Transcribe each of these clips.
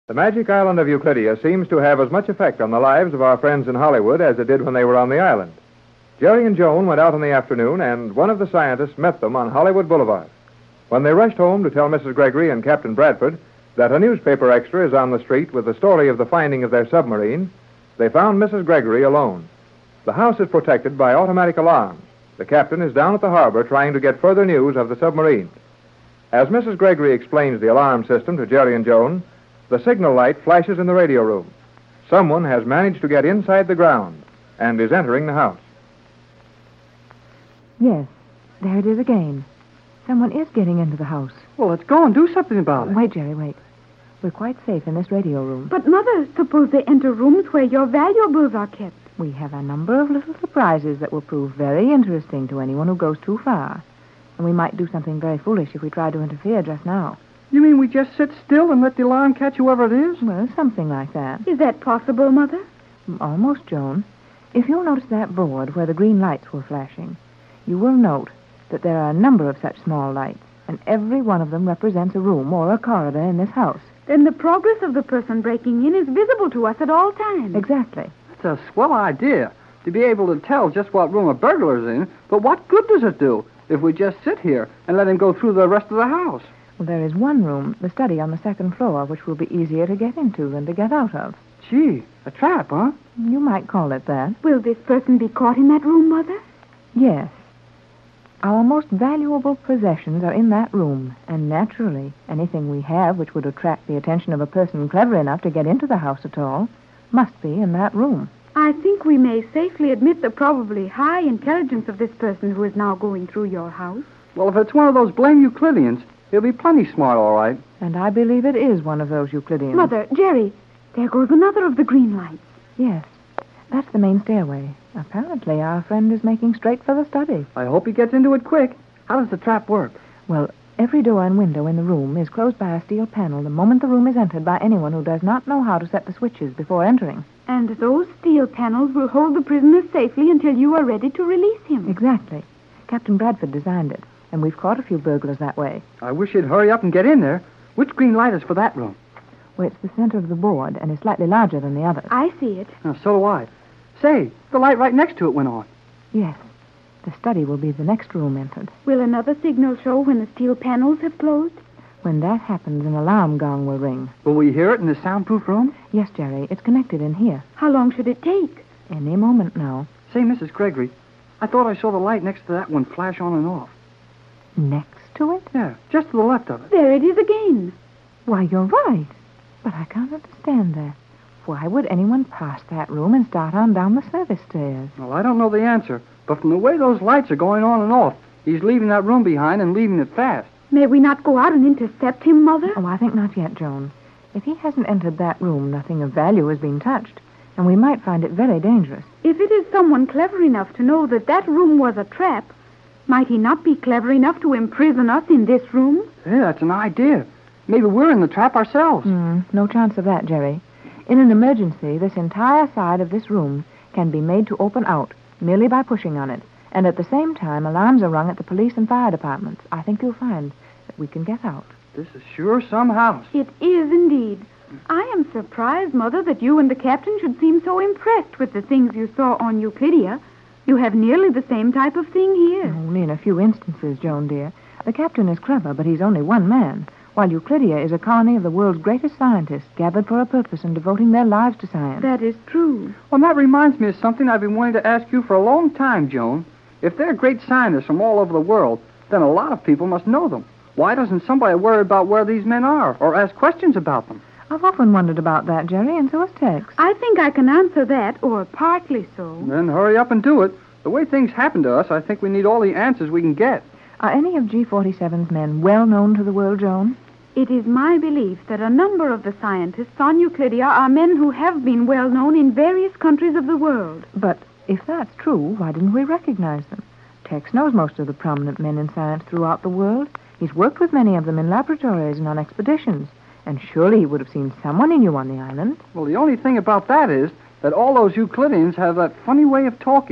The magic island of Euclidia seems to have as much effect on the lives of our friends in Hollywood as it did when they were on the island. Jerry and Joan went out in the afternoon, and one of the scientists met them on Hollywood Boulevard. When they rushed home to tell Mrs. Gregory and Captain Bradford that a newspaper extra is on the street with the story of the finding of their submarine, they found Mrs. Gregory alone. The house is protected by automatic alarms. The captain is down at the harbor trying to get further news of the submarine. As Mrs. Gregory explains the alarm system to Jerry and Joan, the signal light flashes in the radio room. Someone has managed to get inside the ground and is entering the house. Yes, there it is again. Someone is getting into the house. Well, let's go and do something about it. Wait, Jerry, wait. We're quite safe in this radio room. But, Mother, suppose they enter rooms where your valuables are kept. We have a number of little surprises that will prove very interesting to anyone who goes too far. And we might do something very foolish if we tried to interfere just now. You mean we just sit still and let the alarm catch whoever it is? Well, something like that. Is that possible, Mother? Almost, Joan. If you'll notice that board where the green lights were flashing, you will note that there are a number of such small lights, and every one of them represents a room or a corridor in this house. Then the progress of the person breaking in is visible to us at all times. Exactly. It's a swell idea to be able to tell just what room a burglar's in, but what good does it do if we just sit here and let him go through the rest of the house? Well, there is one room, the study on the second floor, which will be easier to get into than to get out of. Gee, a trap, huh? You might call it that. Will this person be caught in that room, Mother? Yes. Our most valuable possessions are in that room, and naturally, anything we have which would attract the attention of a person clever enough to get into the house at all must be in that room. I think we may safely admit the probably high intelligence of this person who is now going through your house. Well, if it's one of those blame Euclideans, he'll be plenty smart, all right. And I believe it is one of those Euclideans. Mother, Jerry, there goes another of the green lights. Yes, that's the main stairway. Apparently, our friend is making straight for the study. I hope he gets into it quick. How does the trap work? Well, every door and window in the room is closed by a steel panel the moment the room is entered by anyone who does not know how to set the switches before entering. And those steel panels will hold the prisoner safely until you are ready to release him. Exactly. Captain Bradford designed it, and we've caught a few burglars that way. I wish he'd hurry up and get in there. Which green light is for that room? Well, it's the center of the board and is slightly larger than the others. I see it. Oh, so do I. Say, the light right next to it went on. Yes. The study will be the next room entered. Will another signal show when the steel panels have closed? When that happens, an alarm gong will ring. Will we hear it in the soundproof room? Yes, Jerry. It's connected in here. How long should it take? Any moment now. Say, Mrs. Gregory, I thought I saw the light next to that one flash on and off. Next to it? Yeah, just to the left of it. There it is again. Why, you're right. But I can't understand that. Why would anyone pass that room and start on down the service stairs? Well, I don't know the answer, but from the way those lights are going on and off, he's leaving that room behind and leaving it fast. May we not go out and intercept him, Mother? Oh, I think not yet, Joan. If he hasn't entered that room, nothing of value has been touched, and we might find it very dangerous. If it is someone clever enough to know that that room was a trap, might he not be clever enough to imprison us in this room? Yeah, that's an idea. Maybe we're in the trap ourselves. No chance of that, Jerry. In an emergency, this entire side of this room can be made to open out merely by pushing on it. And at the same time, alarms are rung at the police and fire departments. I think you'll find that we can get out. This is sure some house. It is indeed. I am surprised, Mother, that you and the captain should seem so impressed with the things you saw on Euclidia. You have nearly the same type of thing here. Only in a few instances, Joan, dear. The captain is clever, but he's only one man, while Euclidia is a colony of the world's greatest scientists, gathered for a purpose and devoting their lives to science. That is true. Well, that reminds me of something I've been wanting to ask you for a long time, Joan. If they're great scientists from all over the world, then a lot of people must know them. Why doesn't somebody worry about where these men are or ask questions about them? I've often wondered about that, Jerry, and so has Tex. I think I can answer that, or partly so. Then hurry up and do it. The way things happen to us, I think we need all the answers we can get. Are any of G-47's men well known to the world, Joan? It is my belief that a number of the scientists on Euclidia are men who have been well known in various countries of the world. But if that's true, why didn't we recognize them? Tex knows most of the prominent men in science throughout the world. He's worked with many of them in laboratories and on expeditions. And surely he would have seen someone he knew on the island. Well, the only thing about that is that all those Euclideans have that funny way of talking.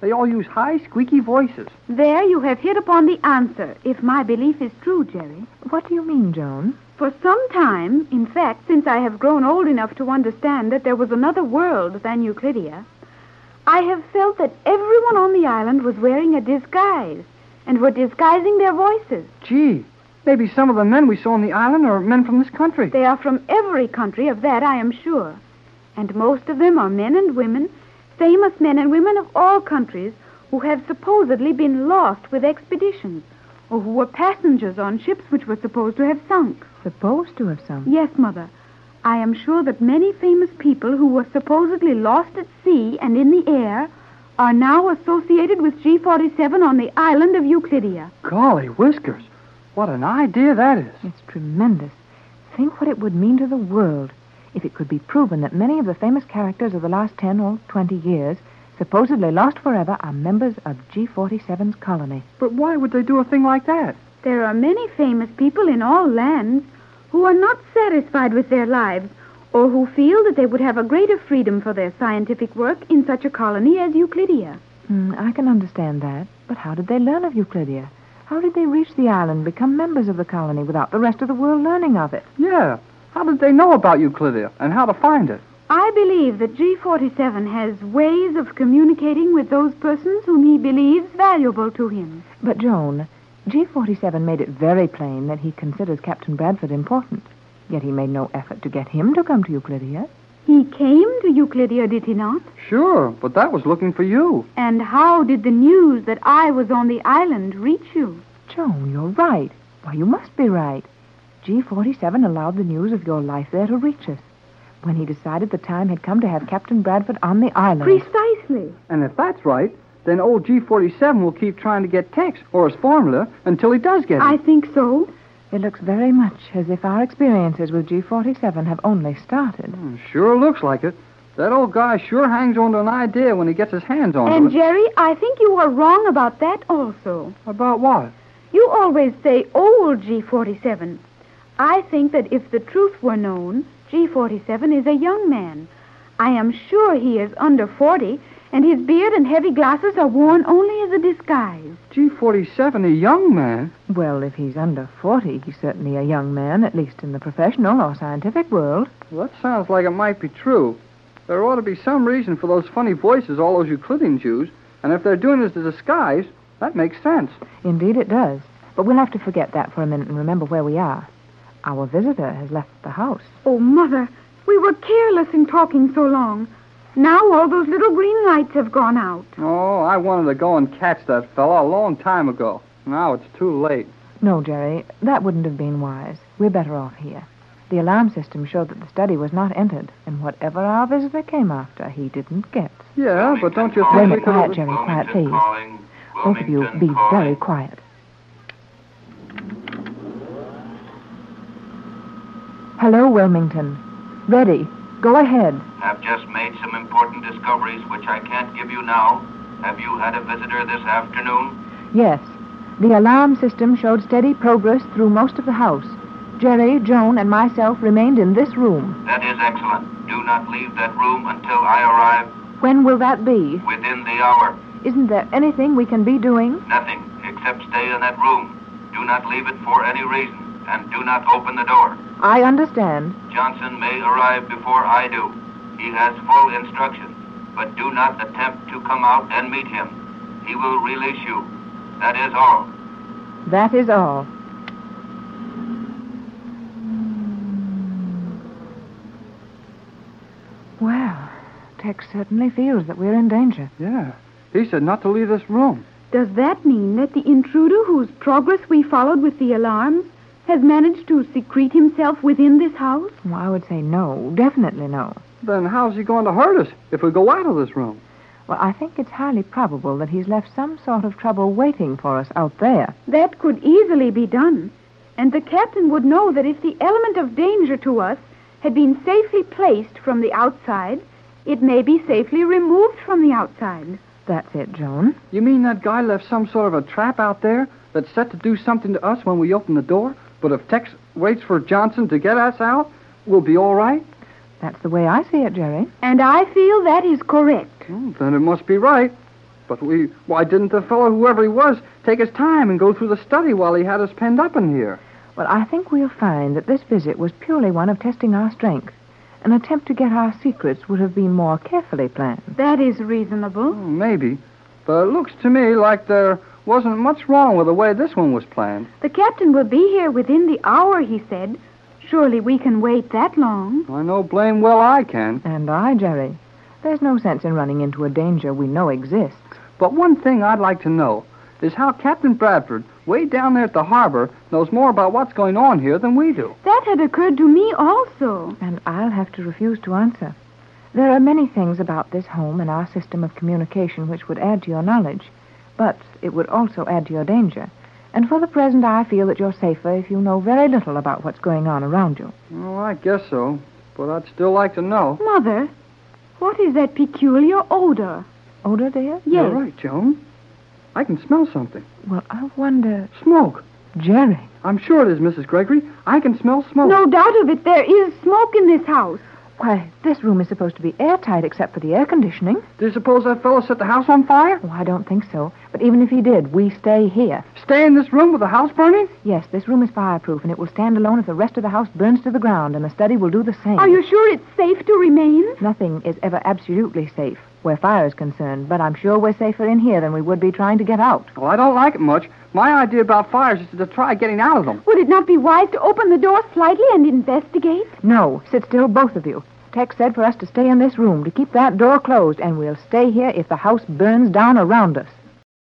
They all use high, squeaky voices. There you have hit upon the answer, if my belief is true, Jerry. What do you mean, Joan? For some time, in fact, since I have grown old enough to understand that there was another world than Euclidia, I have felt that everyone on the island was wearing a disguise and were disguising their voices. Gee, maybe some of the men we saw on the island are men from this country. They are from every country, of that I am sure. And most of them are men and women, famous men and women of all countries who have supposedly been lost with expeditions, or who were passengers on ships which were supposed to have sunk. Supposed to have sunk? Yes, Mother. I am sure that many famous people who were supposedly lost at sea and in the air are now associated with G47 on the island of Euclidia. Golly whiskers. What an idea that is. It's tremendous. Think what it would mean to the world if it could be proven that many of the famous characters of the last 10 or 20 years, supposedly lost forever, are members of G47's colony. But why would they do a thing like that? There are many famous people in all lands who are not satisfied with their lives, or who feel that they would have a greater freedom for their scientific work in such a colony as Euclidia. I can understand that. But how did they learn of Euclidia? How did they reach the island, become members of the colony without the rest of the world learning of it? Yeah. How did they know about Euclidia and how to find it? I believe that G47 has ways of communicating with those persons whom he believes valuable to him. But, Joan, G47 made it very plain that he considers Captain Bradford important. Yet he made no effort to get him to come to Euclidia. He came to Euclidia, did he not? Sure, but that was looking for you. And how did the news that I was on the island reach you? Joan, you're right. Why, you must be right. G47 allowed the news of your life there to reach us when he decided the time had come to have Captain Bradford on the island. Precisely. And if that's right, then old G47 will keep trying to get Tex or his formula until he does get it. I think so. It looks very much as if our experiences with G47 have only started. Sure looks like it. That old guy sure hangs on to an idea when he gets his hands on it. And, Jerry, I think you are wrong about that also. About what? You always say old G47. I think that if the truth were known, G47 is a young man. I am sure he is under 40, and his beard and heavy glasses are worn only as a disguise. G47, a young man? Well, if he's under 40, he's certainly a young man, at least in the professional or scientific world. Well, that sounds like it might be true. There ought to be some reason for those funny voices all those Euclideans use, and if they're doing it as a disguise, that makes sense. Indeed it does. But we'll have to forget that for a minute and remember where we are. Our visitor has left the house. Oh, Mother, we were careless in talking so long. Now all those little green lights have gone out. Oh, I wanted to go and catch that fella a long time ago. Now it's too late. No, Jerry, that wouldn't have been wise. We're better off here. The alarm system showed that the study was not entered, and whatever our visitor came after, he didn't get. Yeah, but don't you Wait a think we minute, could... quiet, Jerry, quiet, please. Both of you, be very quiet. Hello, Wilmington. Ready. Go ahead. Have just made some important discoveries which I can't give you now. Have you had a visitor this afternoon? Yes. The alarm system showed steady progress through most of the house. Jerry, Joan, and myself remained in this room. That is excellent. Do not leave that room until I arrive. When will that be? Within the hour. Isn't there anything we can be doing? Nothing, except stay in that room. Do not leave it for any reason, and do not open the door. I understand. Johnson may arrive before I do. He has full instructions, but do not attempt to come out and meet him. He will release you. That is all. That is all. Well, Tex certainly feels that we're in danger. Yeah, he said not to leave this room. Does that mean that the intruder whose progress we followed with the alarms has managed to secrete himself within this house? Well, I would say no. Definitely no. Then how's he going to hurt us if we go out of this room? Well, I think it's highly probable that he's left some sort of trouble waiting for us out there. That could easily be done. And the captain would know that if the element of danger to us had been safely placed from the outside, it may be safely removed from the outside. That's it, Joan. You mean that guy left some sort of a trap out there that's set to do something to us when we open the door? But if Tex waits for Johnson to get us out, we'll be all right? That's the way I see it, Jerry. And I feel that is correct. Then it must be right. But why didn't the fellow, whoever he was, take his time and go through the study while he had us penned up in here? Well, I think we'll find that this visit was purely one of testing our strength. An attempt to get our secrets would have been more carefully planned. That is reasonable. Maybe. But it looks to me like there wasn't much wrong with the way this one was planned. The captain will be here within the hour, he said. Surely we can wait that long. I know blame well I can. And I, Jerry. There's no sense in running into a danger we know exists. But one thing I'd like to know is how Captain Bradford, way down there at the harbor, knows more about what's going on here than we do. That had occurred to me also. And I'll have to refuse to answer. There are many things about this home and our system of communication which would add to your knowledge, but it would also add to your danger. And for the present, I feel that you're safer if you know very little about what's going on around you. Well, I guess so. But I'd still like to know. Mother, what is that peculiar odor? Odor, dear? Yes. You're right, Joan. I can smell something. Well, I wonder... Smoke. Jerry. I'm sure it is, Mrs. Gregory. I can smell smoke. No doubt of it. There is smoke in this house. Why, this room is supposed to be airtight except for the air conditioning. Do you suppose that fellow set the house on fire? Oh, I don't think so. But even if he did, we stay here. Stay in this room with the house burning? Yes, this room is fireproof, and it will stand alone if the rest of the house burns to the ground, and the study will do the same. Are you sure it's safe to remain? Nothing is ever absolutely safe where fire is concerned, but I'm sure we're safer in here than we would be trying to get out. Well, I don't like it much. My idea about fires is to try getting out of them. Would it not be wise to open the door slightly and investigate? No, sit still, both of you. Tex said for us to stay in this room, to keep that door closed, and we'll stay here if the house burns down around us.